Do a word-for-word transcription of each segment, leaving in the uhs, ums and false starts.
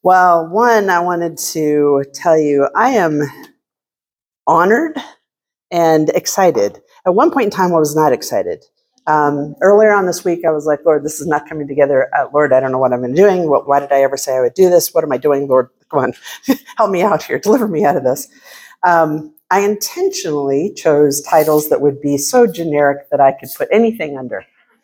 Well, one, I wanted to tell you I am honored and excited. At one point in time, I was not excited. Um, earlier on this week, I was like, Lord, this is not coming together. Uh, Lord, I don't know what I'm doing. What, why did I ever say I would do this? What am I doing? Lord, come on, help me out here. Deliver me out of this. Um, I intentionally chose titles that would be so generic that I could put anything under.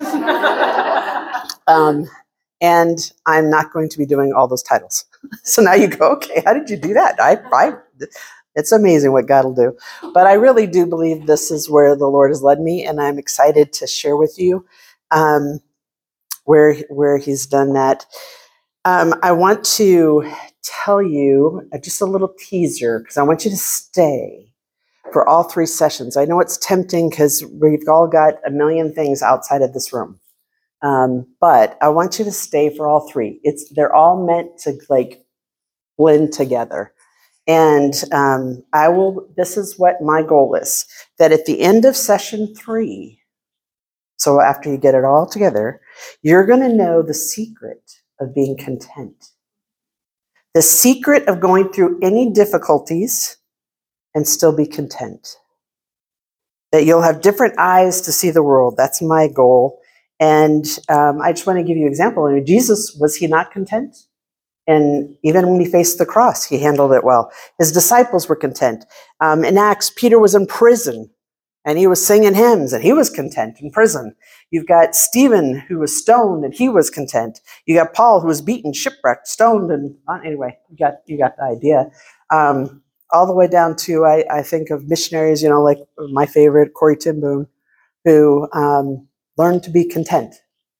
um, and I'm not going to be doing all those titles. So now you go, okay, how did you do that? I, I, it's amazing what God will do. But I really do believe this is where the Lord has led me, and I'm excited to share with you um, where, where he's done that. Um, I want to tell you just a little teaser, because I want you to stay for all three sessions. I know it's tempting because we've all got a million things outside of this room. Um, but I want you to stay for all three. It's they're all meant to like blend together. And um, I will, this is what my goal is, that at the end of session three, so after you get it all together, you're going to know the secret of being content. The secret of going through any difficulties and still be content. That you'll have different eyes to see the world. That's my goal. And um, I just want to give you an example. I mean, Jesus, was he not content? And even when he faced the cross, he handled it well. His disciples were content. Um, in Acts, Peter was in prison, and he was singing hymns, and he was content in prison. You've got Stephen, who was stoned, and he was content. You got Paul, who was beaten, shipwrecked, stoned, and uh, anyway, you got you got the idea. Um, all the way down to, I, I think of missionaries, you know, like my favorite, Corrie ten Boom, who um, learned to be content.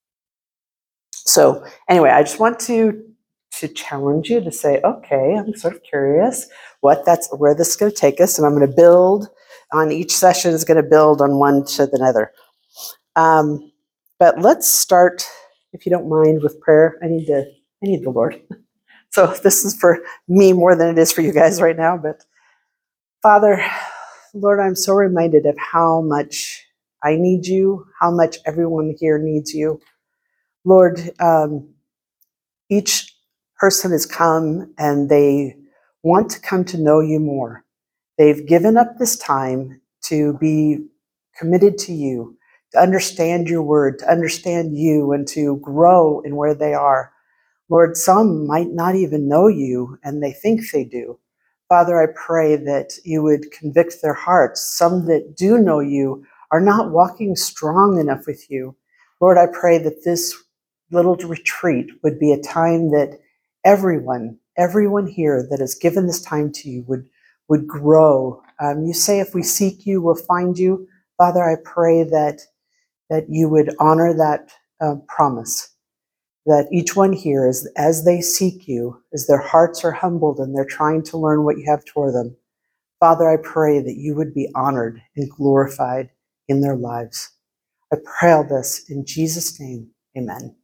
So anyway, I just want to to challenge you to say, okay, I'm sort of curious what that's where this is going to take us, and I'm going to build on each session is going to build on one to the other. Um, but let's start, if you don't mind, with prayer. I need to, I need the Lord. So this is for me more than it is for you guys right now. But Father, Lord, I'm so reminded of how much I need you, how much everyone here needs you. Lord, um, each person has come and they want to come to know you more. They've given up this time to be committed to you, to understand your word, to understand you, and to grow in where they are. Lord, some might not even know you, and they think they do. Father, I pray that you would convict their hearts. Some that do know you are not walking strong enough with you. Lord, I pray that this little retreat would be a time that everyone, everyone here that has given this time to you would, would grow. Um, you say if we seek you, we'll find you. Father, I pray that, that you would honor that uh, promise, that each one here, is, as they seek you, as their hearts are humbled and they're trying to learn what you have toward them, Father, I pray that you would be honored and glorified in their lives. I pray all this in Jesus' name, amen.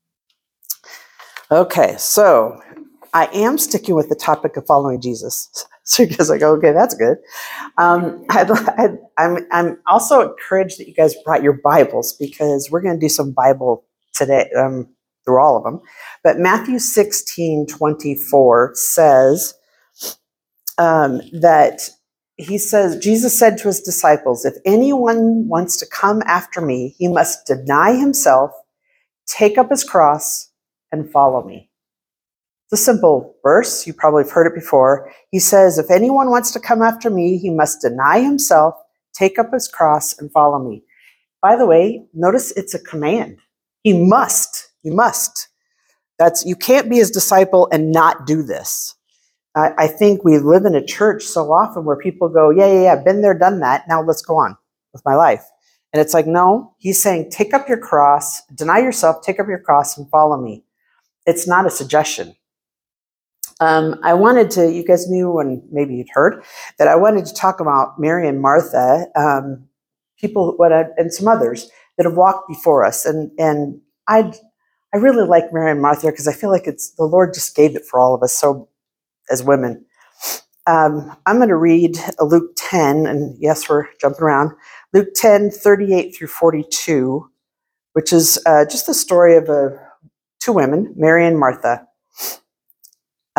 Okay, so I am sticking with the topic of following Jesus. So you guys are like, okay, that's good. Um, I'd, I'd, I'm, I'm also encouraged that you guys brought your Bibles, because we're going to do some Bible today, um, through all of them. But Matthew sixteen twenty-four says um, that he says, Jesus said to his disciples, if anyone wants to come after me, he must deny himself, take up his cross, and follow me. It's a simple verse. You probably have heard it before. He says, if anyone wants to come after me, he must deny himself, take up his cross, and follow me. By the way, notice it's a command. He must. He must. That's, you can't be his disciple and not do this. I, I think we live in a church so often where people go, yeah, yeah, yeah, been there, done that. Now let's go on with my life. And it's like, no, he's saying, take up your cross, deny yourself, take up your cross, and follow me. It's not a suggestion. Um, I wanted to, you guys knew, and maybe you'd heard, that I wanted to talk about Mary and Martha, um, people, what I, and some others that have walked before us. And and I I really like Mary and Martha because I feel like it's the Lord just gave it for all of us, so as women. Um, I'm going to read Luke ten, and yes, we're jumping around. Luke ten, thirty-eight through forty-two, which is uh, just the story of uh, two women, Mary and Martha.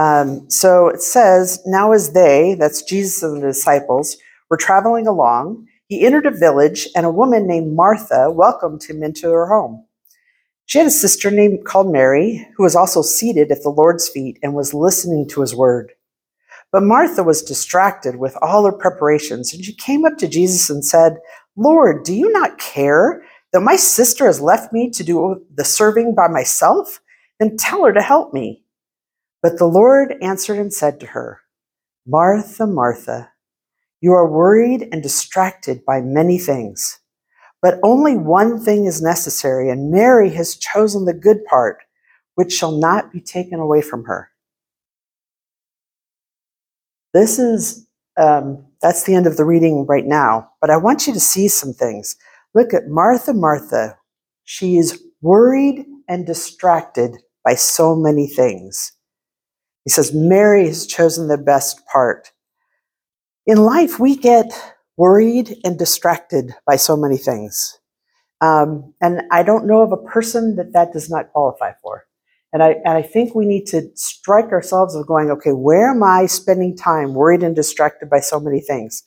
Um, so it says, now as they, that's Jesus and the disciples, were traveling along, he entered a village, and a woman named Martha welcomed him into her home. She had a sister named called Mary, who was also seated at the Lord's feet and was listening to his word. But Martha was distracted with all her preparations, and she came up to Jesus and said, Lord, do you not care that my sister has left me to do the serving by myself? Then tell her to help me. But the Lord answered and said to her, Martha, Martha, you are worried and distracted by many things, but only one thing is necessary, and Mary has chosen the good part, which shall not be taken away from her. This is, um, that's the end of the reading right now, but I want you to see some things. Look at Martha, Martha. She is worried and distracted by so many things. He says, Mary has chosen the best part. In life, we get worried and distracted by so many things. Um, and I don't know of a person that that does not qualify for. And I, and I think we need to strike ourselves of going, okay, where am I spending time worried and distracted by so many things?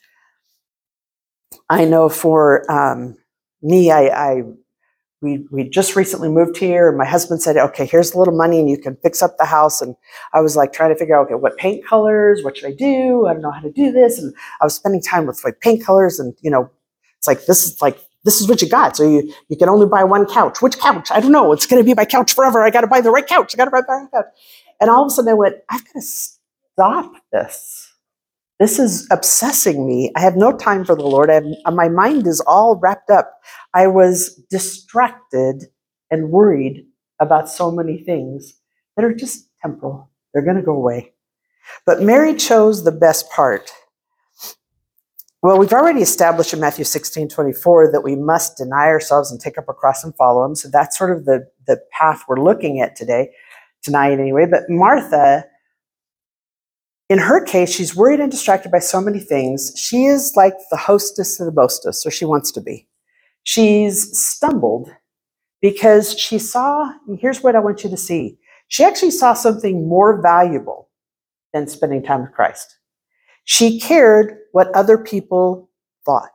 I know for um, me, I, I we we just recently moved here, and my husband said, okay, here's a little money and you can fix up the house. And I was like trying to figure out, okay, what paint colors, what should I do? I don't know how to do this. And I was spending time with like paint colors, and you know, it's like, this is like, this is what you got. So you, you can only buy one couch. Which couch? I don't know. It's going to be my couch forever. I got to buy the right couch. I got to buy the right couch. And all of a sudden I went, I've got to stop this. This is obsessing me. I have no time for the Lord. I have, my mind is all wrapped up. I was distracted and worried about so many things that are just temporal. They're going to go away. But Mary chose the best part. Well, we've already established in Matthew sixteen twenty-four that we must deny ourselves and take up our cross and follow him. So that's sort of the, the path we're looking at today, tonight anyway. But Martha, in her case, she's worried and distracted by so many things. She is like the hostess of the mostess, or she wants to be. She's stumbled because she saw, and here's what I want you to see. She actually saw something more valuable than spending time with Christ. She cared what other people thought.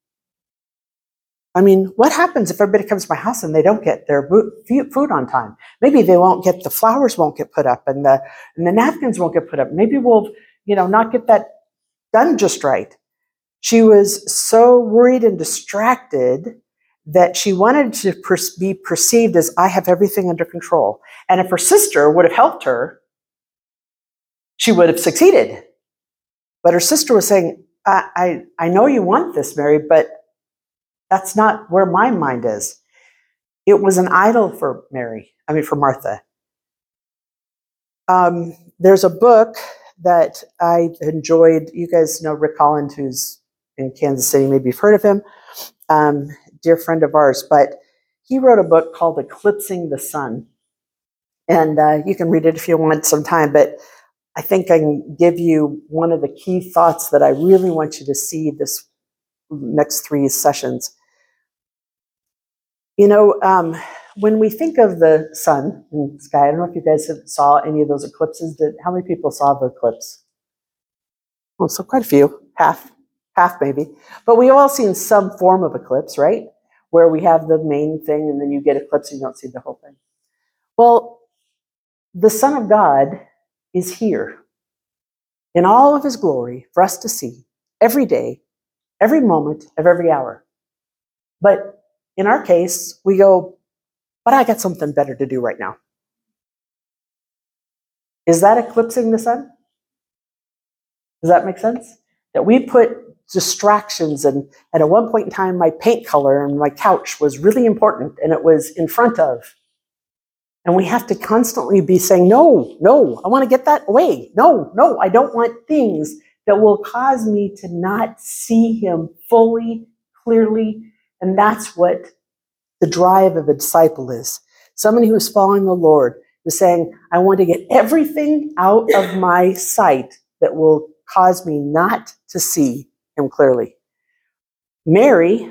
I mean, what happens if everybody comes to my house and they don't get their food on time? Maybe they won't get, the flowers won't get put up, and the, and the napkins won't get put up. Maybe we'll, you know, not get that done just right. She was so worried and distracted that she wanted to per- be perceived as, I have everything under control. And if her sister would have helped her, she would have succeeded. But her sister was saying, I, I, I know you want this, Mary, but that's not where my mind is. It was an idol for Mary, I mean, for Martha. Um, there's a book that I enjoyed. You guys know Rick Holland, who's in Kansas City. Maybe you've heard of him. Um, dear friend of ours. But he wrote a book called Eclipsing the Sun. And uh, you can read it if you want sometime. But I think I can give you one of the key thoughts that I really want you to see this next three sessions. You know, um, when we think of the sun in the sky, I don't know if you guys saw any of those eclipses. Did, how many people saw the eclipse? Well, so quite a few, half, half maybe. But we've all seen some form of eclipse, right? Where we have the main thing and then you get eclipse and you don't see the whole thing. Well, the Son of God is here in all of his glory for us to see every day, every moment of every hour. But in our case, we go, but I got something better to do right now. Is that eclipsing the sun? Does that make sense? That we put distractions, and, and at one point in time, my paint color and my couch was really important, and it was in front of. And we have to constantly be saying, no, no, I want to get that away. No, no, I don't want things that will cause me to not see him fully, clearly. And that's what the drive of a disciple is. Somebody who is following the Lord is saying, I want to get everything out of my sight that will cause me not to see him clearly. Mary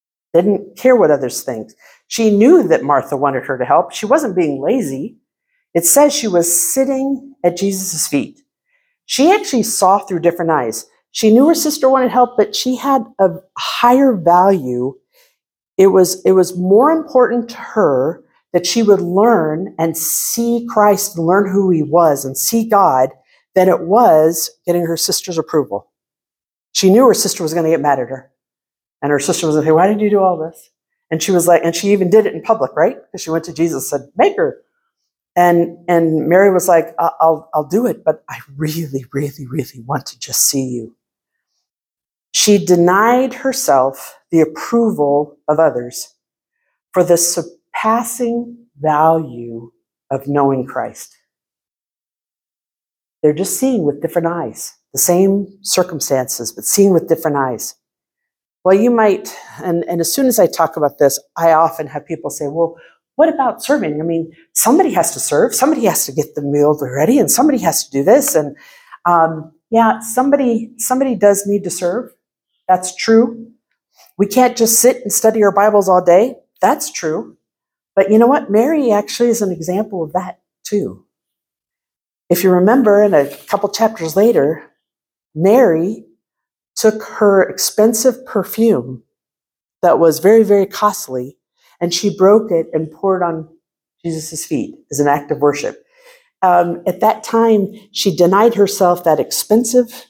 didn't care what others think. She knew that Martha wanted her to help. She wasn't being lazy. It says she was sitting at Jesus' feet. She actually saw through different eyes. She knew her sister wanted help, but she had a higher value. It was, it was more important to her that she would learn and see Christ and learn who he was and see God than it was getting her sister's approval. She knew her sister was going to get mad at her. And her sister was going to say, why did you do all this? And she was like, and she even did it in public, right? Because she went to Jesus and said, make her. And, and Mary was like, I'll, I'll do it, but I really, really, really want to just see you. She denied herself the approval of others for the surpassing value of knowing Christ. They're just seeing with different eyes, the same circumstances, but seeing with different eyes. Well, you might, and, and as soon as I talk about this, I often have people say, well, what about serving? I mean, somebody has to serve, somebody has to get the meal ready, and somebody has to do this. And um, yeah, somebody, somebody does need to serve. That's true. We can't just sit and study our Bibles all day. That's true. But you know what? Mary actually is an example of that too. If you remember, in a couple chapters later, Mary took her expensive perfume that was very, very costly, and she broke it and poured on Jesus' feet as an act of worship. Um, at that time, she denied herself that expensive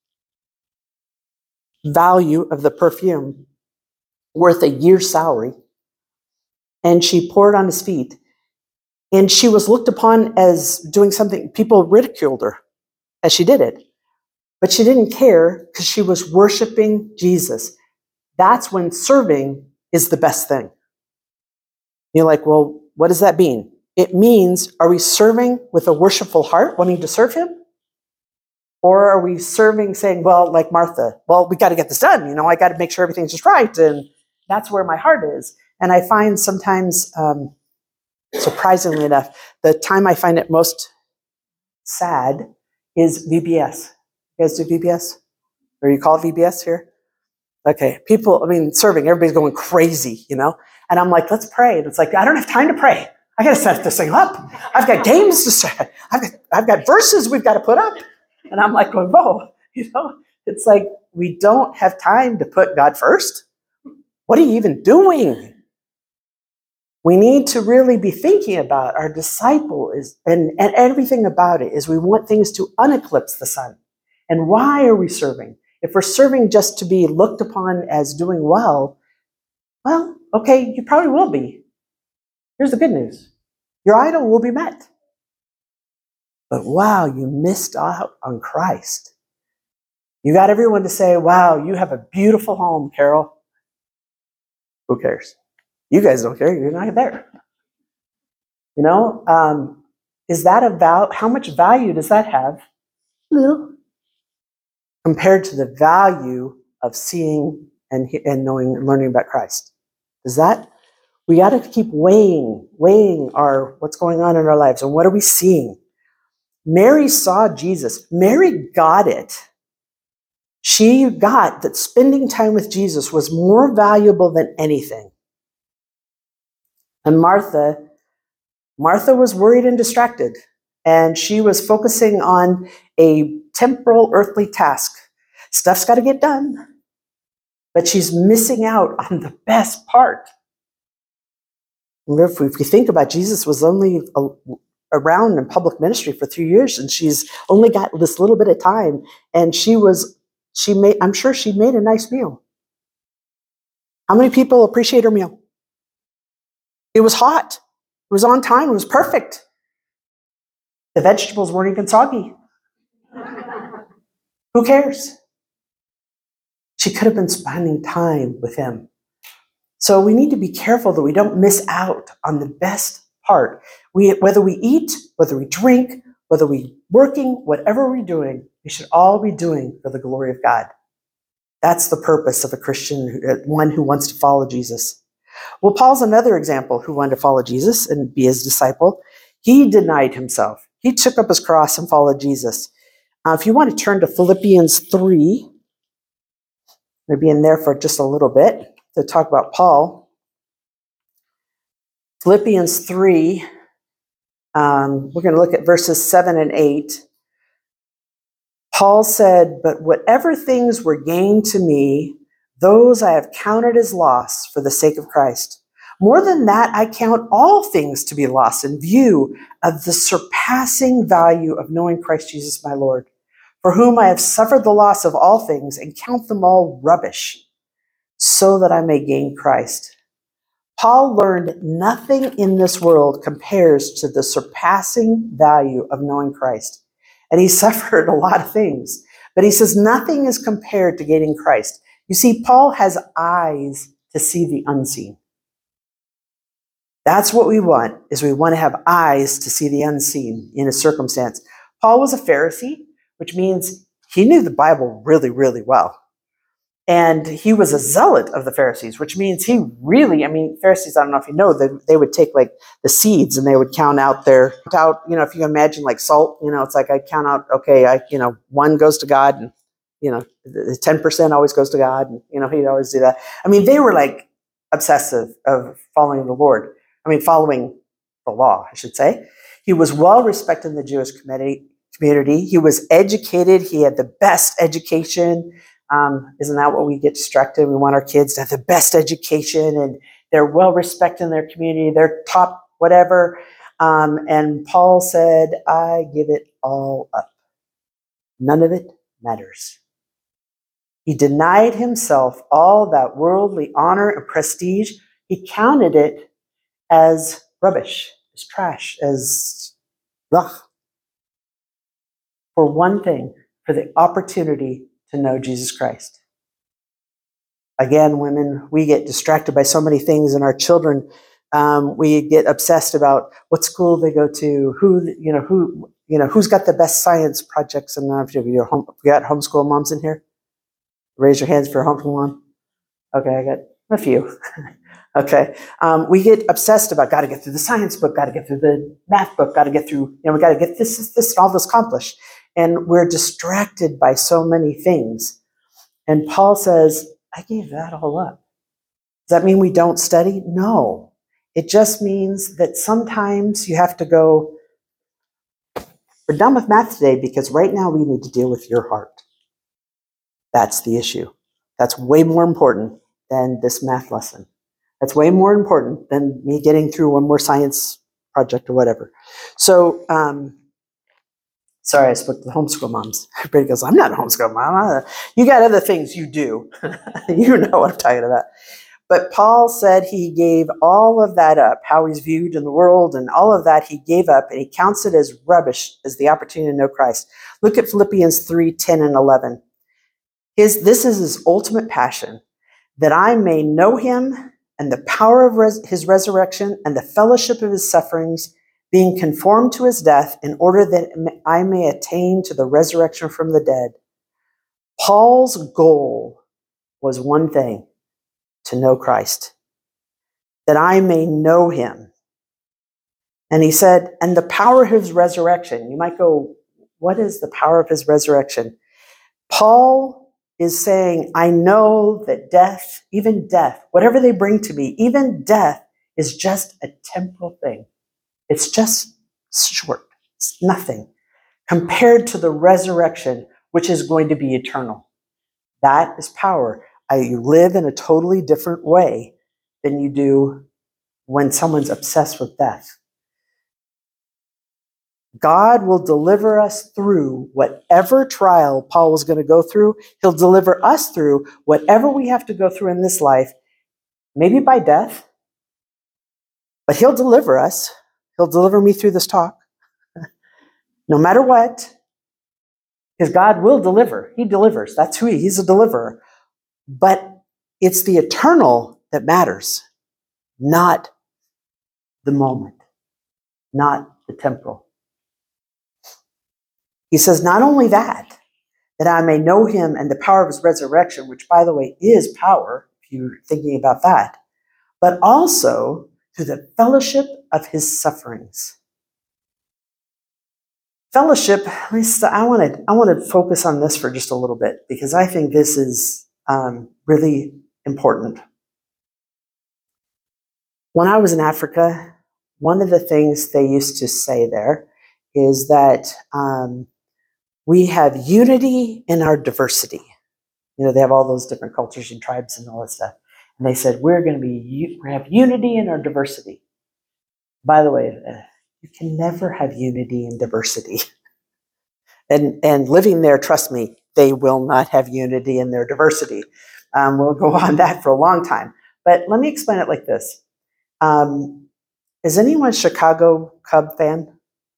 value of the perfume worth a year's salary, and she poured on his feet. And she was looked upon as doing something, people ridiculed her as she did it. But she didn't care because she was worshiping Jesus. That's when serving is the best thing. You're like, well, what does that mean? It means, are we serving with a worshipful heart, wanting to serve him? Or are we serving saying, well, like Martha, well, we got to get this done. You know, I got to make sure everything's just right. And that's where my heart is. And I find sometimes, um, surprisingly enough, the time I find it most sad is V B S. You guys do V B S? Or you call it V B S here? Okay, people, I mean, serving, everybody's going crazy, you know? And I'm like, let's pray. And it's like, I don't have time to pray. I got to set this thing up. I've got games to set. I've got, I've got verses we've got to put up. And I'm like, well, whoa, you know? It's like, we don't have time to put God first. What are you even doing? We need to really be thinking about our disciple is, and, and everything about it is we want things to uneclipse the sun. And why are we serving? If we're serving just to be looked upon as doing well, well, okay, you probably will be. Here's the good news. Your idol will be met. But wow, you missed out on Christ. You got everyone to say, wow, you have a beautiful home, Carol. Who cares? You guys don't care. You're not there. You know, um, is that about, how much value does that have? Little. Compared to the value of seeing and, and knowing and learning about Christ. Is that, we got to keep weighing, weighing our, what's going on in our lives and what are we seeing? Mary saw Jesus. Mary got it. She got that spending time with Jesus was more valuable than anything. And Martha, Martha was worried and distracted, and she was focusing on a temporal, earthly task. Stuff's got to get done, but she's missing out on the best part. If we, if we think about Jesus was only a, around in public ministry for three years, and she's only got this little bit of time, and she was, she made, I'm sure she made a nice meal. How many people appreciate her meal? It was hot. It was on time. It was perfect. The vegetables weren't even soggy. Who cares? She could have been spending time with him. So we need to be careful that we don't miss out on the best part. We, whether we eat, whether we drink, whether we're working, whatever we're doing, we should all be doing for the glory of God. That's the purpose of a Christian, one who wants to follow Jesus. Well, Paul's another example who wanted to follow Jesus and be his disciple. He denied himself. He took up his cross and followed Jesus. Uh, if you want to turn to Philippians three, maybe in there for just a little bit to talk about Paul. Philippians three, Um, we're going to look at verses seven and eight. Paul said, "But whatever things were gained to me, those I have counted as loss for the sake of Christ. More than that, I count all things to be lost in view of the surpassing value of knowing Christ Jesus my Lord, for whom I have suffered the loss of all things and count them all rubbish, so that I may gain Christ." Paul learned nothing in this world compares to the surpassing value of knowing Christ. And he suffered a lot of things. But he says nothing is compared to gaining Christ. You see, Paul has eyes to see the unseen. That's what we want, is we want to have eyes to see the unseen in a circumstance. Paul was a Pharisee, which means he knew the Bible really, really well. And he was a zealot of the Pharisees, which means he really, I mean, Pharisees, I don't know if you know, they, they would take like the seeds and they would count out their, out, you know, if you can imagine like salt, you know, it's like I count out, okay, I, you know, one goes to God and, you know, the ten percent always goes to God. And, you know, he'd always do that. I mean, they were like obsessive of following the Lord. I mean, following the law, I should say. He was well respected in the Jewish community. community. He was educated. He had the best education. Um, isn't that what we get distracted? We want our kids to have the best education and they're well respected in their community. They're top whatever. Um, and Paul said, I give it all up. None of it matters. He denied himself all that worldly honor and prestige. He counted it as rubbish, as trash, as ugh. For one thing, for the opportunity to know Jesus Christ. Again, women, we get distracted by so many things, and our children, um, we get obsessed about what school they go to, who you know, who you know, who's got the best science projects. And if you home, we got homeschool moms in here, raise your hands for a homeschool mom. Okay, I got a few. Okay, um, we get obsessed about got to get through the science book, got to get through the math book, got to get through, you know, we got to get this, this, this, and all this accomplished. And we're distracted by so many things. And Paul says, I gave that all up. Does that mean we don't study? No. It just means that sometimes you have to go, we're done with math today because right now we need to deal with your heart. That's the issue. That's way more important than this math lesson. That's way more important than me getting through one more science project or whatever. So, um, sorry, I spoke to the homeschool moms. Everybody goes, I'm not a homeschool mom. You got other things you do. You know what I'm talking about. But Paul said he gave all of that up, how he's viewed in the world and all of that he gave up, and he counts it as rubbish as the opportunity to know Christ. Look at Philippians three, ten and eleven. His, this is his ultimate passion, that I may know him and the power of res- his resurrection and the fellowship of his sufferings, being conformed to his death, in order that I may attain to the resurrection from the dead. Paul's goal was one thing, to know Christ, that I may know him. And he said, and the power of his resurrection. You might go, what is the power of his resurrection? Paul is saying, I know that death, even death, whatever they bring to me, even death is just a temporal thing. It's just short. It's nothing compared to the resurrection, which is going to be eternal. That is power. I, you live in a totally different way than you do when someone's obsessed with death. God will deliver us through whatever trial Paul was going to go through. He'll deliver us through whatever we have to go through in this life, maybe by death, but he'll deliver us. He'll deliver me through this talk. No matter what, because God will deliver. He delivers. That's who he is. He's a deliverer. But it's the eternal that matters, not the moment, not the temporal. He says, not only that, that I may know him and the power of his resurrection, which, by the way, is power, if you're thinking about that, but also through the fellowship of his sufferings. Fellowship, I want to I want to focus on this for just a little bit, because I think this is um, really important. When I was in Africa, one of the things they used to say there is that um, we have unity in our diversity. You know, they have all those different cultures and tribes and all that stuff. And they said, we're going to be, we have unity in our diversity. By the way, uh, you can never have unity in diversity. And, and living there, trust me, they will not have unity in their diversity. Um, we'll go on that for a long time. But let me explain it like this. Um, is anyone a Chicago Cub fan?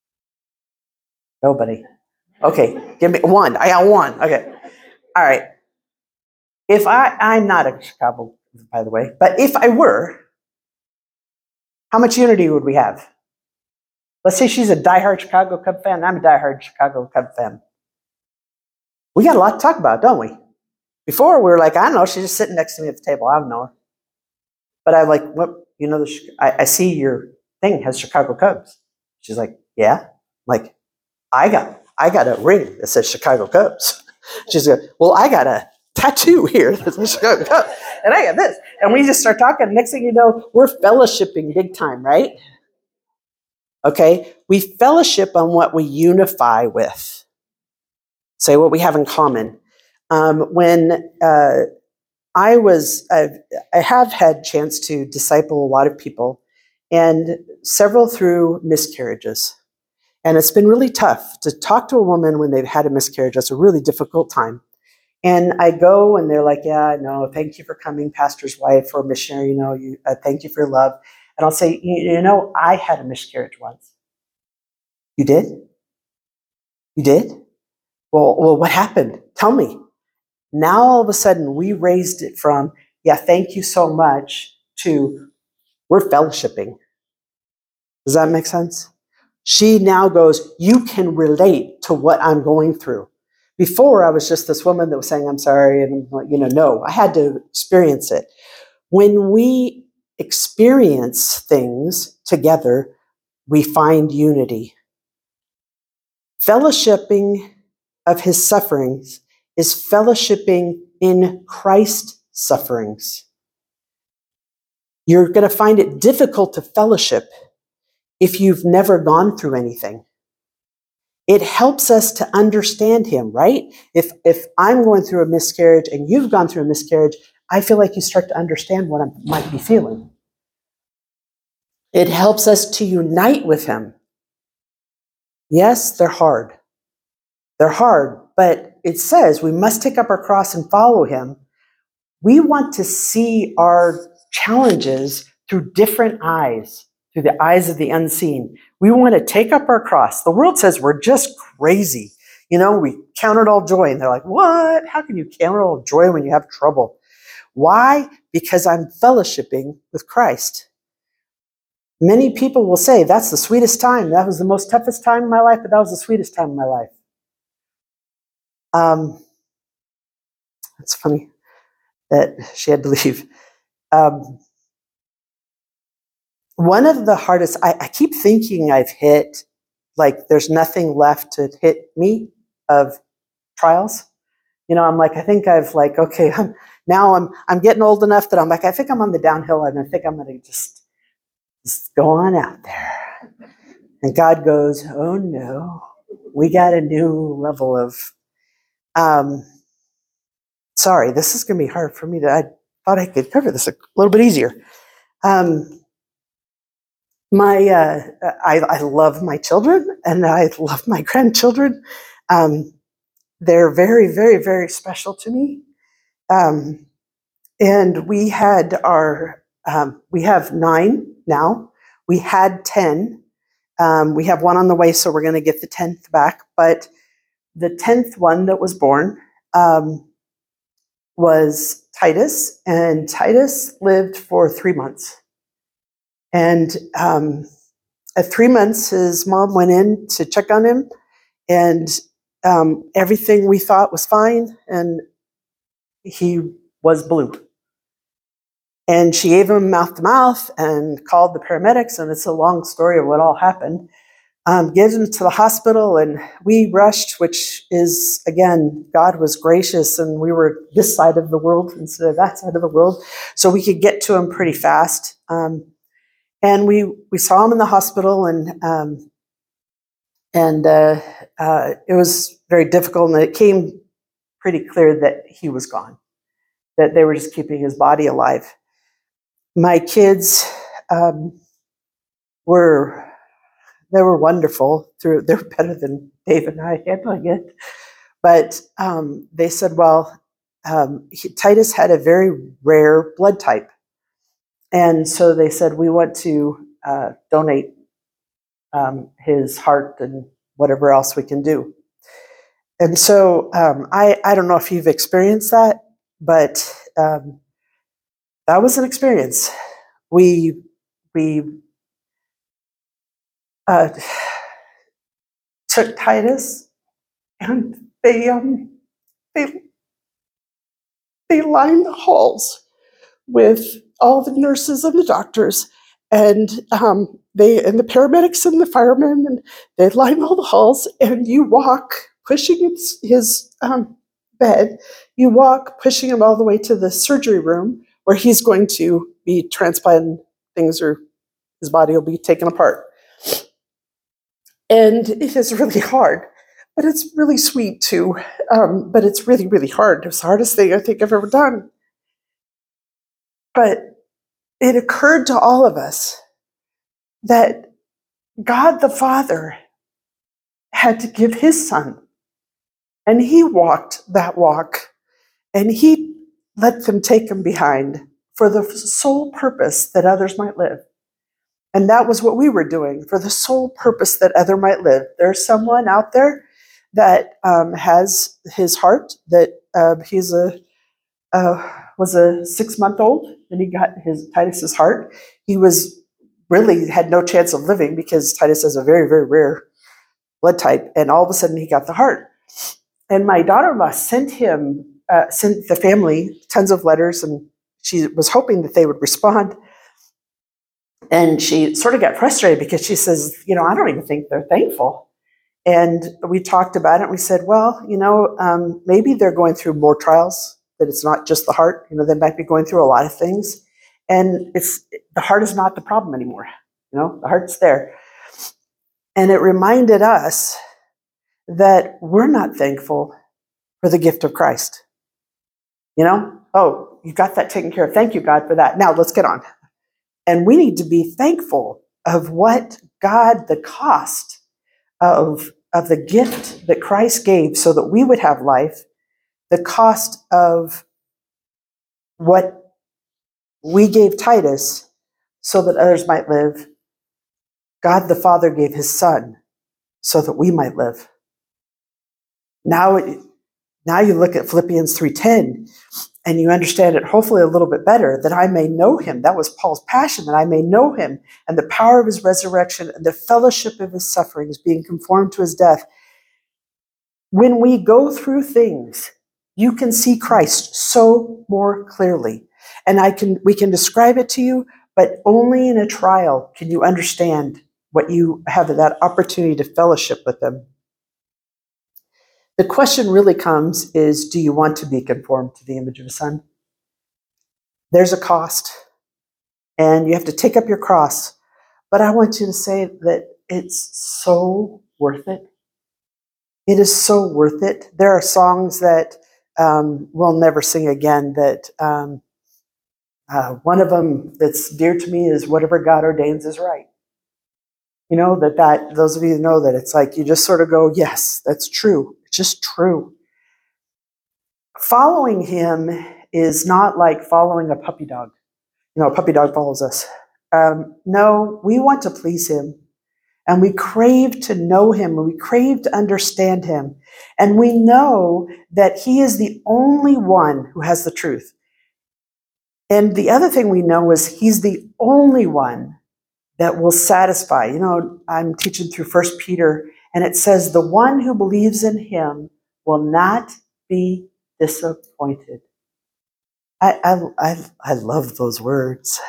Nobody. Okay, give me one. I got one. Okay. All right. If I, I'm not a Chicago, by the way, but if I were, how much unity would we have? Let's say she's a diehard Chicago Cub fan. I'm a diehard Chicago Cub fan. We got a lot to talk about, don't we? Before we were like, I don't know, she's just sitting next to me at the table. I don't know her. But I'm like, what? You know, the, I, I see your thing has Chicago Cubs. She's like, yeah. I'm like, I got, I got a ring that says Chicago Cubs. She's like, well, I got a tattoo here that says Chicago Cubs, and I got this. And we just start talking. Next thing you know, we're fellowshipping big time, right? Okay, we fellowship on what we unify with. Say what we have in common. Um, when uh, I was, I've, I have had chance to disciple a lot of people, and several through miscarriages. And it's been really tough to talk to a woman when they've had a miscarriage. That's a really difficult time. And I go, and they're like, yeah, I know. Thank you for coming, pastor's wife or missionary. You know, you, uh, thank you for your love. And I'll say, you, you know, I had a miscarriage once. You did? You did? Well, well, what happened? Tell me. Now, all of a sudden, we raised it from, yeah, thank you so much, to we're fellowshipping. Does that make sense? She now goes, you can relate to what I'm going through. Before, I was just this woman that was saying, I'm sorry, and you know, no, I had to experience it. When we experience things together, we find unity. Fellowshipping of his sufferings is fellowshipping in Christ's sufferings. You're going to find it difficult to fellowship if you've never gone through anything. It helps us to understand him, right? If if I'm going through a miscarriage and you've gone through a miscarriage, I feel like you start to understand what I might be feeling. It helps us to unite with him. Yes, they're hard. They're hard, but it says we must take up our cross and follow him. We want to see our challenges through different eyes, through the eyes of the unseen. We want to take up our cross. The world says we're just crazy. You know, we count it all joy. And they're like, what? How can you count it all joy when you have trouble? Why? Because I'm fellowshipping with Christ. Many people will say, that's the sweetest time. That was the most toughest time in my life, but that was the sweetest time in my life. Um, it's funny that she had to leave. Um, one of the hardest, I, I keep thinking I've hit, like there's nothing left to hit me of trials. You know, I'm like, I think I've like, okay, I'm, now I'm I'm getting old enough that I'm like, I think I'm on the downhill and I think I'm going to just, just go on out there. And God goes, oh no, we got a new level of, um, sorry, this is going to be hard for me to, I thought I could cover this a little bit easier. Um, my, uh, I, I love my children and I love my grandchildren. Um, they're very, very, very special to me. Um, and we had our, um, we have nine now. We had ten. Um, we have one on the way, so we're going to get the tenth back. But the tenth one that was born um, was Titus, and Titus lived for three months. And um, at three months, his mom went in to check on him, and um, everything we thought was fine, and he was blue. And she gave him mouth to mouth and called the paramedics, and it's a long story of what all happened. Um, gave him to the hospital, and we rushed, which is, again, God was gracious, and we were this side of the world instead of that side of the world, so we could get to him pretty fast. Um, And we, we saw him in the hospital, and um, and uh, uh, it was very difficult, and it came pretty clear that he was gone, that they were just keeping his body alive. My kids um, were, they were wonderful. Through, they were better than Dave and I handling it. But um, they said, well, um, he, Titus had a very rare blood type. And so they said, we want to uh, donate um, his heart and whatever else we can do. And so um, I, I don't know if you've experienced that, but um, that was an experience. We, we uh, took Titus, and they, um, they, they lined the halls with all the nurses and the doctors, and um, they and the paramedics and the firemen, and they line all the halls. And you walk, pushing his, his um, bed. You walk, pushing him all the way to the surgery room where he's going to be transplanted. Things are, his body will be taken apart, and it is really hard. But it's really sweet too. Um, but it's really, really hard. It's the hardest thing I think I've ever done. But it occurred to all of us that God the Father had to give his son, and he walked that walk, and he let them take him behind for the sole purpose that others might live. And that was what we were doing, for the sole purpose that other might live. There's someone out there that um, has his heart, that uh, he's a uh, was a six-month-old, and he got his Titus's heart. He was really had no chance of living because Titus has a very, very rare blood type, and all of a sudden he got the heart. And my daughter-in-law sent him, uh, sent the family tons of letters, and she was hoping that they would respond. And she sort of got frustrated because she says, you know, I don't even think they're thankful. And we talked about it, and we said, well, you know, um, maybe they're going through more trials, that it's not just the heart. You know, they might be going through a lot of things. And it's the heart is not the problem anymore. You know, the heart's there. And it reminded us that we're not thankful for the gift of Christ. You know, oh, you got that taken care of. Thank you, God, for that. Now let's get on. And we need to be thankful of what God, the cost of, of the gift that Christ gave so that we would have life, the cost of what we gave Titus so that others might live. God the Father gave his son so that we might live. Now, now you look at Philippians three ten and you understand it hopefully a little bit better, that I may know him. That was Paul's passion, that I may know him and the power of his resurrection and the fellowship of his sufferings, being conformed to his death. When we go through things, you can see Christ so more clearly. And I can, we can describe it to you, but only in a trial can you understand what you have, that opportunity to fellowship with them. The question really comes is, do you want to be conformed to the image of his son? There's a cost, and you have to take up your cross. But I want you to say that it's so worth it. It is so worth it. There are songs that um, we'll never sing again, that um, uh, one of them that's dear to me is Whatever God Ordains is Right. You know, that, that those of you who know that, it's like you just sort of go, yes, that's true. It's just true. Following him is not like following a puppy dog. You know, a puppy dog follows us. Um, no, we want to please him. And we crave to know him, and we crave to understand him. And we know that he is the only one who has the truth. And the other thing we know is he's the only one that will satisfy. You know, I'm teaching through First Peter, and it says, the one who believes in him will not be disappointed. I, I, I, I love those words.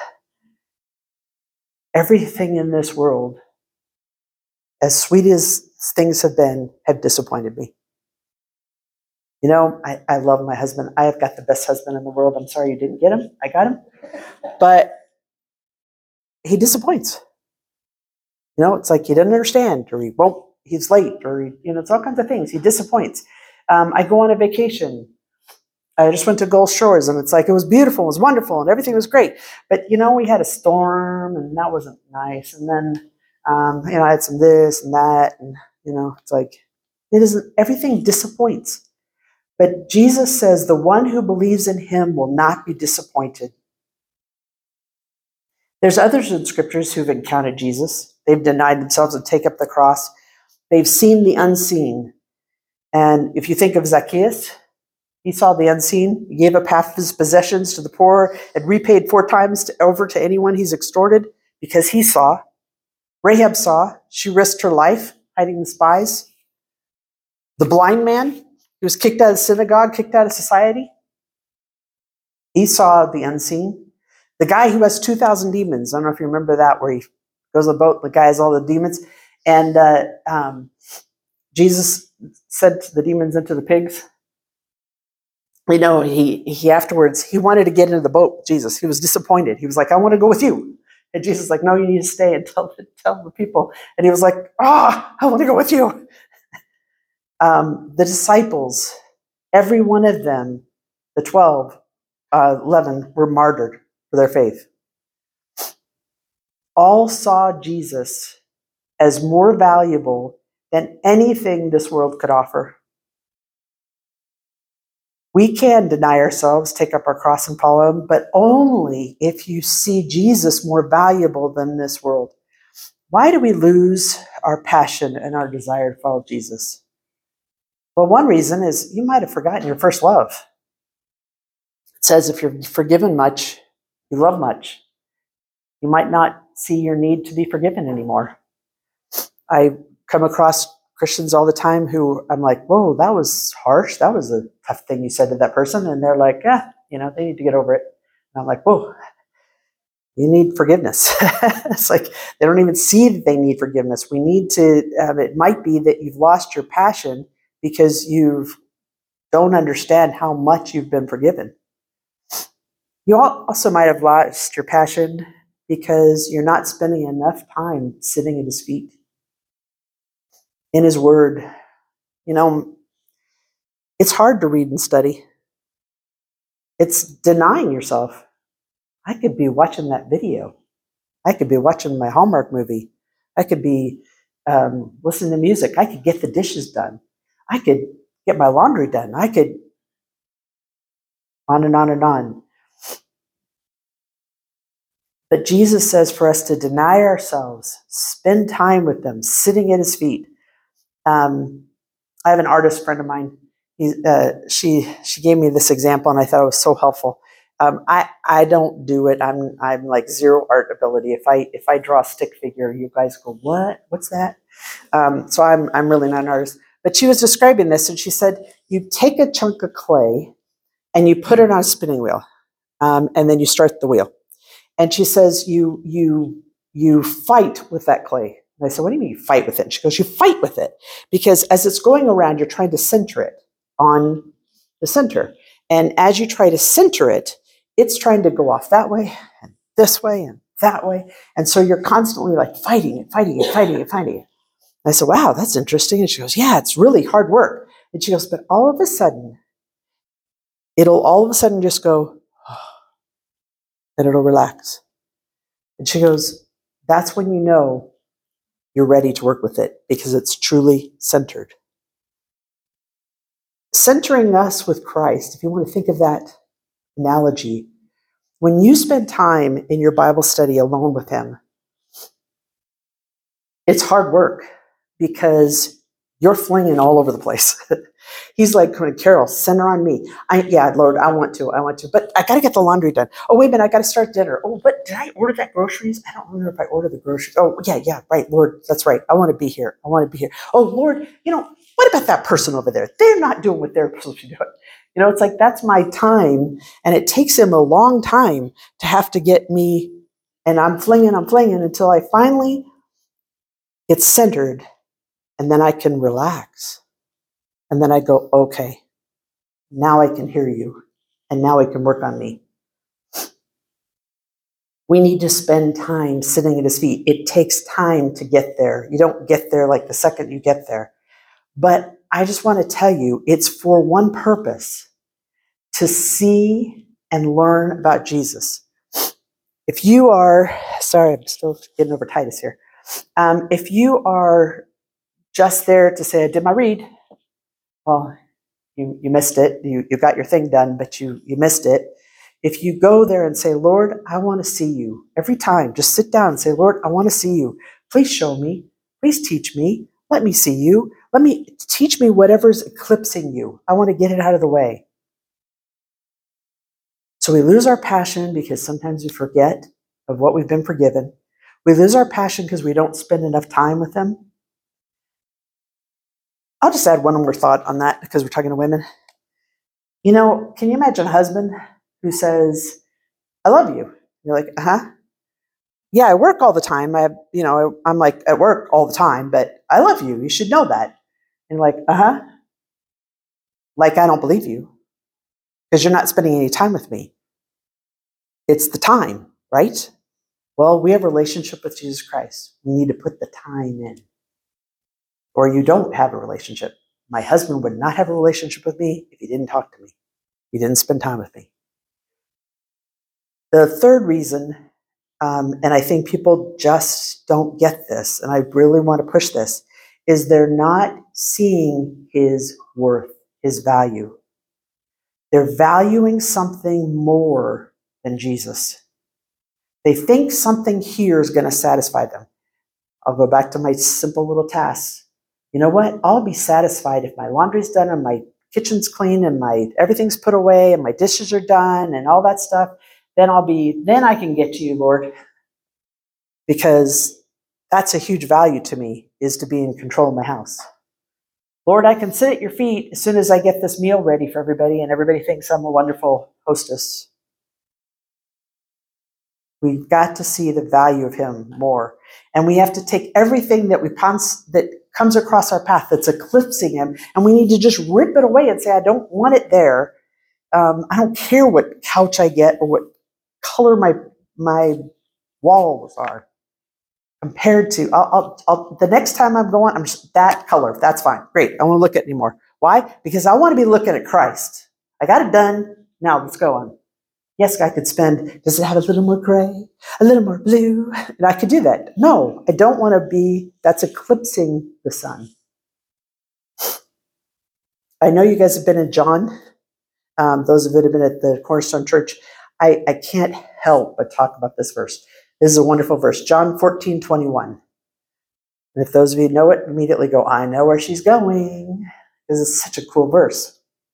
Everything in this world, as sweet as things have been, have disappointed me. You know, I, I love my husband. I have got the best husband in the world. I'm sorry you didn't get him. I got him. But he disappoints. You know, it's like he doesn't understand, or he won't, he's late, or, he, you know, it's all kinds of things. He disappoints. Um, I go on a vacation. I just went to Gulf Shores, and it's like, it was beautiful, it was wonderful, and everything was great. But, you know, we had a storm, and that wasn't nice. And then, um, you know, I had some this and that, and, you know, it's like, it isn't, everything disappoints. But Jesus says the one who believes in him will not be disappointed. There's others in scriptures who've encountered Jesus. They've denied themselves and take up the cross. They've seen the unseen. And if you think of Zacchaeus, he saw the unseen. He gave up half of his possessions to the poor and repaid four times to, over to anyone he's extorted because he saw. Rahab saw. She risked her life hiding the spies. The blind man, he was kicked out of synagogue, kicked out of society. He saw the unseen. The guy who has two thousand demons, I don't know if you remember that, where he goes on a boat, the guy has all the demons. And uh, um, Jesus said to the demons and to the pigs, you know, he, he afterwards, he wanted to get into the boat with Jesus. He was disappointed. He was like, I want to go with you. And Jesus was like, no, you need to stay and tell, tell the people. And he was like, ah, oh, I want to go with you. Um, the disciples, every one of them, the twelve, uh, eleven, were martyred for their faith. All saw Jesus as more valuable than anything this world could offer. We can deny ourselves, take up our cross and follow him, but only if you see Jesus more valuable than this world. Why do we lose our passion and our desire to follow Jesus? Well, one reason is you might have forgotten your first love. It says if you're forgiven much, you love much. You might not see your need to be forgiven anymore. I come across Christians all the time who I'm like, whoa, that was harsh. That was a tough thing you said to that person. And they're like, yeah, you know, they need to get over it. And I'm like, whoa, you need forgiveness. It's like they don't even see that they need forgiveness. We need to, um, it might be that you've lost your passion because you don't understand how much you've been forgiven. You also might have lost your passion because you're not spending enough time sitting at his feet, in his word. You know, it's hard to read and study. It's denying yourself. I could be watching that video. I could be watching my Hallmark movie. I could be um, listening to music. I could get the dishes done. I could get my laundry done. I could on and on and on. But Jesus says for us to deny ourselves, spend time with them, sitting at his feet. Um, I have an artist friend of mine. He, uh, she she gave me this example, and I thought it was so helpful. Um, I I don't do it. I'm I'm like zero art ability. If I if I draw a stick figure, you guys go, what? What's that? Um, so I'm I'm really not an artist. But she was describing this, and she said, you take a chunk of clay, and you put it on a spinning wheel, um, and then you start the wheel. And she says, you you you fight with that clay. And I said, what do you mean you fight with it? And she goes, you fight with it because as it's going around, you're trying to center it on the center. And as you try to center it, it's trying to go off that way and this way and that way. And so you're constantly like fighting it, fighting it, fighting it, fighting it. And I said, wow, that's interesting. And she goes, yeah, it's really hard work. And she goes, but all of a sudden, it'll all of a sudden just go, oh, and it'll relax. And she goes, that's when you know you're ready to work with it because it's truly centered. Centering us with Christ, if you want to think of that analogy, when you spend time in your Bible study alone with him, it's hard work because you're flinging all over the place. He's like, Carol, center on me. I, yeah, Lord, I want to, I want to, but I got to get the laundry done. Oh, wait a minute, I got to start dinner. Oh, but did I order that groceries? I don't remember if I ordered the groceries. Oh, yeah, yeah, right, Lord, that's right. I want to be here. I want to be here. Oh, Lord, you know, what about that person over there? They're not doing what they're supposed to be doing. You know, it's like, that's my time. And it takes him a long time to have to get me, and I'm flinging, I'm flinging until I finally get centered. And then I can relax. And then I go, okay, now I can hear you. And now I can work on me. We need to spend time sitting at his feet. It takes time to get there. You don't get there like the second you get there. But I just want to tell you, it's for one purpose, to see and learn about Jesus. If you are, sorry, I'm still getting over Titus here. Um, if you are just there to say, I did my read, well, you, you missed it. You, you got your thing done, but you, you missed it. If you go there and say, Lord, I want to see you, every time, just sit down and say, Lord, I want to see you. Please show me. Please teach me. Let me see you. Let me teach me whatever's eclipsing you. I want to get it out of the way. So we lose our passion because sometimes we forget of what we've been forgiven. We lose our passion because we don't spend enough time with him. I'll just add one more thought on that because we're talking to women. You know, can you imagine a husband who says, I love you? You're like, uh-huh. Yeah, I work all the time. I have, you know, I'm like at work all the time, but I love you. You should know that. And you're like, uh-huh. Like, I don't believe you because you're not spending any time with me. It's the time, right? Well, we have a relationship with Jesus Christ. We need to put the time in. Or you don't have a relationship. My husband would not have a relationship with me if he didn't talk to me. He didn't spend time with me. The third reason, um, and I think people just don't get this, and I really want to push this, is they're not seeing his worth, his value. They're valuing something more than Jesus. They think something here is going to satisfy them. I'll go back to my simple little tasks. You know what? I'll be satisfied if my laundry's done and my kitchen's clean and my everything's put away and my dishes are done and all that stuff. Then I'll be, then I can get to you, Lord. Because that's a huge value to me, is to be in control of my house. Lord, I can sit at your feet as soon as I get this meal ready for everybody and everybody thinks I'm a wonderful hostess. We've got to see the value of him more. And we have to take everything that we that comes across our path that's eclipsing him, and we need to just rip it away and say, I don't want it there. Um, I don't care what couch I get or what color my my walls are compared to, I'll, I'll, I'll, the next time I'm going, I'm just that color. That's fine. Great. I won't look at it anymore. Why? Because I want to be looking at Christ. I got it done. Now let's go on. Yes, I could spend, does it have a little more gray, a little more blue? And I could do that. No, I don't want to be, that's eclipsing the sun. I know you guys have been in John. Um, those of you that have been at the Cornerstone Church, I, I can't help but talk about this verse. This is a wonderful verse, John fourteen twenty-one. And if those of you know it, immediately go, I know where she's going. This is such a cool verse.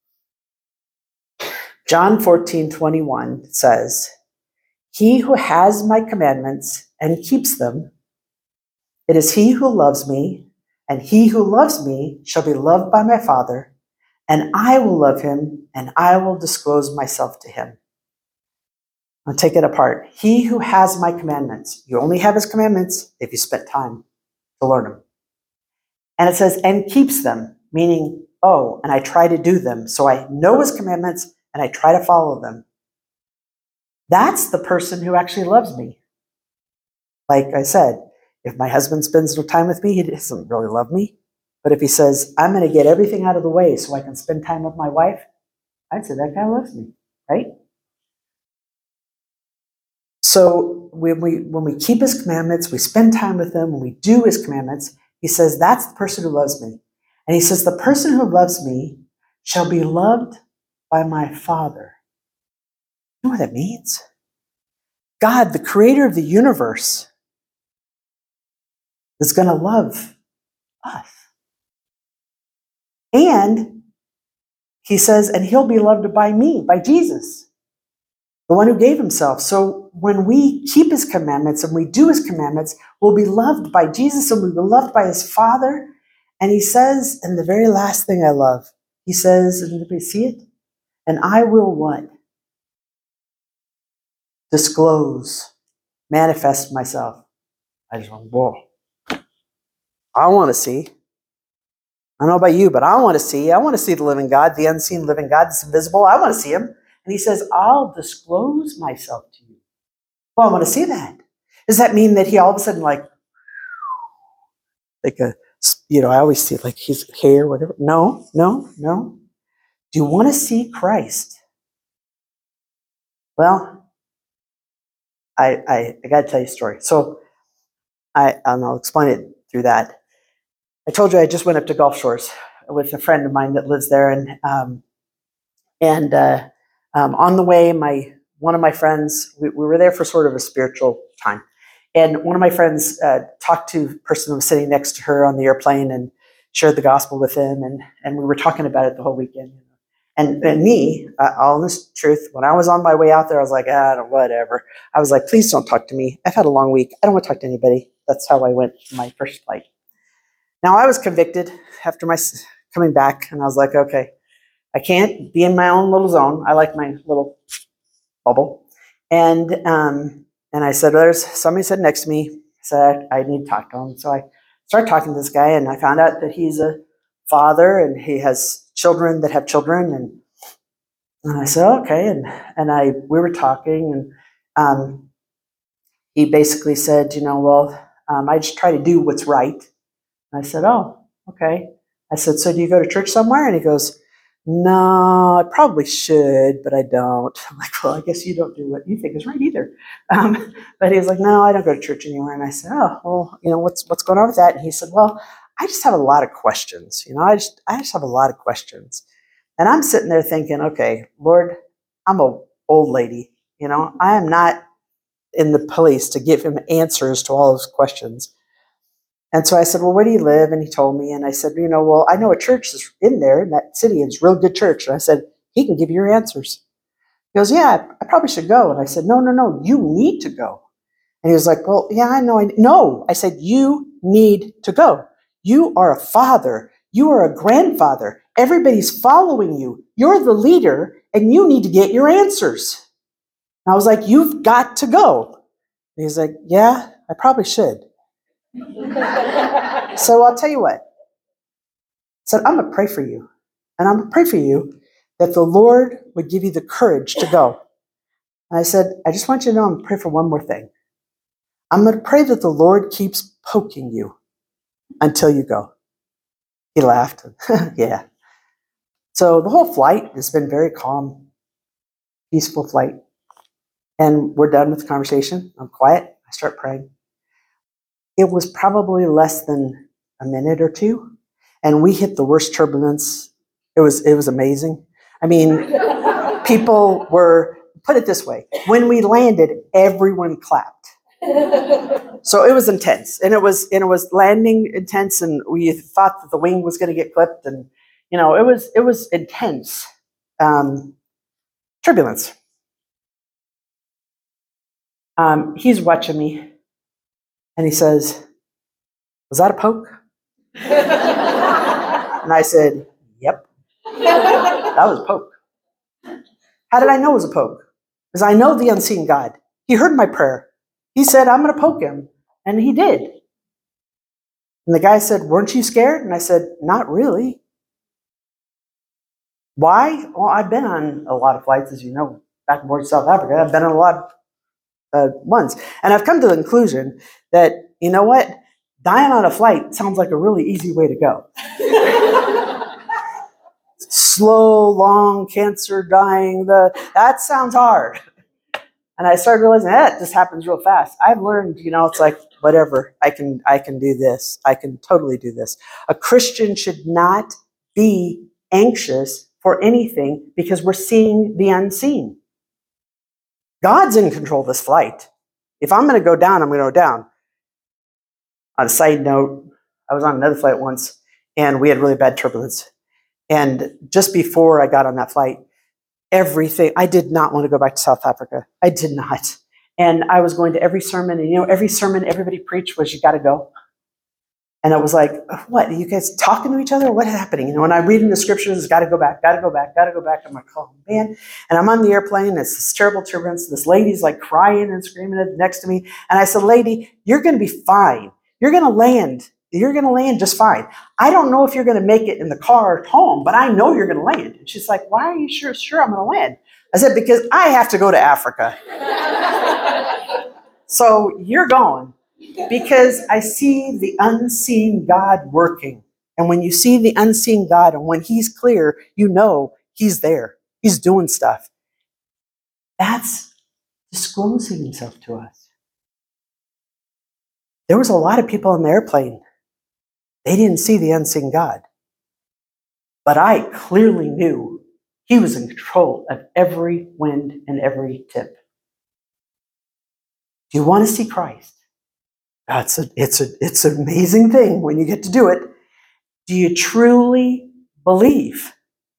John fourteen twenty-one says, he who has my commandments and keeps them, it is he who loves me, and he who loves me shall be loved by my Father, and I will love him, and I will disclose myself to him. I'll take it apart. He who has my commandments, you only have his commandments if you spent time to learn them. And it says, and keeps them, meaning, oh, and I try to do them. So I know his commandments and I try to follow them. That's the person who actually loves me. Like I said, if my husband spends no time with me, he doesn't really love me. But if he says, I'm going to get everything out of the way so I can spend time with my wife, I'd say that guy loves me, right? So when we when we keep his commandments, we spend time with him, when we do his commandments, he says, that's the person who loves me. And he says, the person who loves me shall be loved by my Father. You know what that means? God, the creator of the universe, is going to love us. And he says, and he'll be loved by me, by Jesus, the one who gave himself. So when we keep his commandments and we do his commandments, we'll be loved by Jesus and we'll be loved by his Father. And he says, and the very last thing I love, he says, and did we see it? And I will what? Disclose, manifest myself. I just went, whoa. I want to see. I don't know about you, but I want to see. I want to see the living God, the unseen living God that's invisible. I want to see him. And he says, I'll disclose myself to you. Well, I want to see that. Does that mean that he all of a sudden like, like a, you know, I always see like his hair, whatever. No, no, no. Do you want to see Christ? Well, I, I, I got to tell you a story. So I, and I'll explain it through that. I told you I just went up to Gulf Shores with a friend of mine that lives there, and um, and uh, um, on the way, my one of my friends, we, we were there for sort of a spiritual time, and one of my friends uh, talked to the person who was sitting next to her on the airplane and shared the gospel with him, and and we were talking about it the whole weekend. And, and me, uh, all this truth, when I was on my way out there, I was like, ah, whatever. I was like, please don't talk to me. I've had a long week. I don't want to talk to anybody. That's how I went my first flight. Now, I was convicted after my coming back, and I was like, okay, I can't be in my own little zone. I like my little bubble. And um, and I said, there's somebody sitting next to me. I said, I, I need to talk to him. So I started talking to this guy, and I found out that he's a father, and he has children that have children. And, and I said, okay. And, and I we were talking, and um, he basically said, you know, well, um, I just try to do what's right. I said, oh, okay. I said, so do you go to church somewhere? And he goes, no, I probably should, but I don't. I'm like, well, I guess you don't do what you think is right either. Um, but he was like, no, I don't go to church anymore. And I said, oh, well, you know, what's what's going on with that? And he said, well, I just have a lot of questions. You know, I just I just have a lot of questions. And I'm sitting there thinking, okay, Lord, I'm a old lady. You know, I am not in the place to give him answers to all those questions. And so I said, well, where do you live? And he told me. And I said, you know, well, I know a church is in there in that city. It's a real good church. And I said, he can give you your answers. He goes, yeah, I probably should go. And I said, no, no, no, you need to go. And he was like, well, yeah, I know. I no, I said, you need to go. You are a father. You are a grandfather. Everybody's following you. You're the leader, and you need to get your answers. And I was like, you've got to go. And he's like, yeah, I probably should. So I'll tell you what. I said, I'm going to pray for you. And I'm going to pray for you that the Lord would give you the courage to go. And I said, I just want you to know I'm going to pray for one more thing. I'm going to pray that the Lord keeps poking you until you go. He laughed. Yeah. So the whole flight has been very calm, peaceful flight. And we're done with the conversation. I'm quiet. I start praying. It was probably less than a minute or two, and we hit the worst turbulence. It was it was amazing. I mean, people were, put it this way, when we landed, everyone clapped. So it was intense, and it was and it was landing intense, and we thought that the wing was going to get clipped, and you know, it was it was intense um, turbulence. Um, he's watching me. And he says, was that a poke? And I said, yep. That was a poke. How did I know it was a poke? Because I know the unseen God. He heard my prayer. He said, I'm going to poke him. And he did. And the guy said, weren't you scared? And I said, not really. Why? Well, I've been on a lot of flights, as you know, back and forth to South Africa. I've been on a lot of Uh, ones. And I've come to the conclusion that, you know what, dying on a flight sounds like a really easy way to go. Slow, long, cancer, dying, the, that sounds hard. And I started realizing that just happens real fast. I've learned, you know, it's like, whatever, I can, I can do this. I can totally do this. A Christian should not be anxious for anything because we're seeing the unseen. God's in control of this flight. If I'm going to go down, I'm going to go down. On a side note, I was on another flight once, and we had really bad turbulence. And just before I got on that flight, everything, I did not want to go back to South Africa. I did not. And I was going to every sermon, and you know, every sermon everybody preached was, you got to go. And I was like, what, are you guys talking to each other? What's happening? You know, when I'm reading the scriptures, got to go back, got to go back, got to go back. I'm like, oh, man. And I'm on the airplane. And it's this terrible turbulence. This lady's like crying and screaming next to me. And I said, lady, you're going to be fine. You're going to land. You're going to land just fine. I don't know if you're going to make it in the car at home, but I know you're going to land. And she's like, why are you sure, sure I'm going to land? I said, because I have to go to Africa. So you're going. Because I see the unseen God working. And when you see the unseen God, and when he's clear, you know he's there. He's doing stuff. That's disclosing himself to us. There was a lot of people on the airplane. They didn't see the unseen God. But I clearly knew he was in control of every wind and every tip. Do you want to see Christ? That's a, it's, a, it's an amazing thing when you get to do it. Do you truly believe?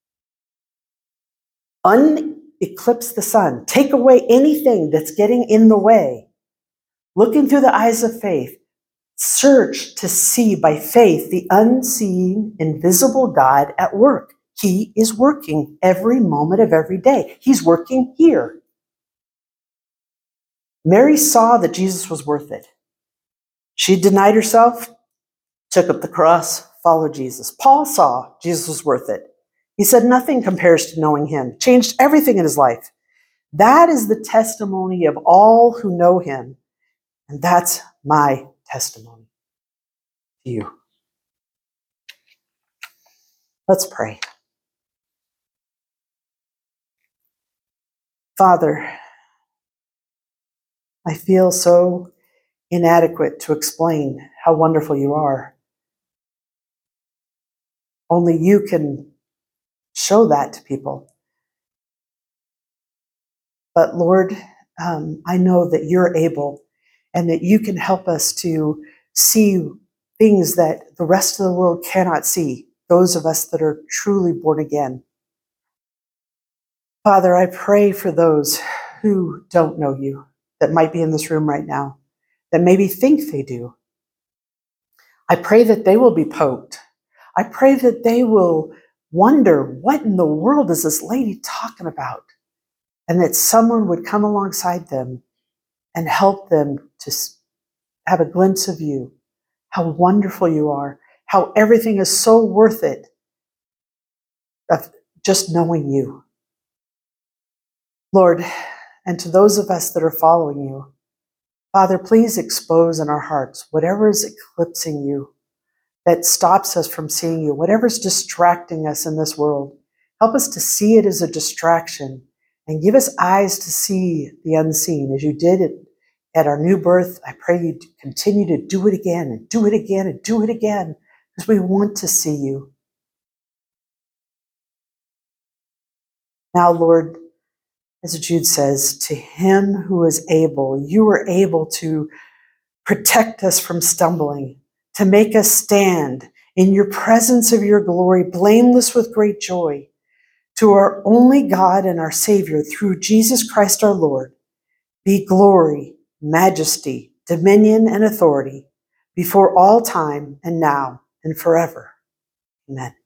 Uneclipse the sun. Take away anything that's getting in the way. Looking through the eyes of faith. Search to see by faith the unseen, invisible God at work. He is working every moment of every day. He's working here. Mary saw that Jesus was worth it. She denied herself, took up the cross, followed Jesus. Paul saw Jesus was worth it. He said nothing compares to knowing him. Changed everything in his life. That is the testimony of all who know him. And that's my testimony to you. Let's pray. Father, I feel so inadequate to explain how wonderful you are. Only you can show that to people. But Lord, um, I know that you're able and that you can help us to see things that the rest of the world cannot see, those of us that are truly born again. Father, I pray for those who don't know you, that might be in this room right now, that maybe think they do. I pray that they will be poked. I pray that they will wonder, what in the world is this lady talking about? And that someone would come alongside them and help them to have a glimpse of you, how wonderful you are, how everything is so worth it of just knowing you. Lord, and to those of us that are following you, Father, please expose in our hearts whatever is eclipsing you, that stops us from seeing you, whatever's distracting us in this world. Help us to see it as a distraction and give us eyes to see the unseen as you did it at our new birth. I pray you continue to do it again and do it again and do it again because we want to see you. Now, Lord, as Jude says, to him who is able, you are able to protect us from stumbling, to make us stand in your presence of your glory, blameless with great joy. To our only God and our Savior, through Jesus Christ our Lord, be glory, majesty, dominion, and authority before all time and now and forever. Amen.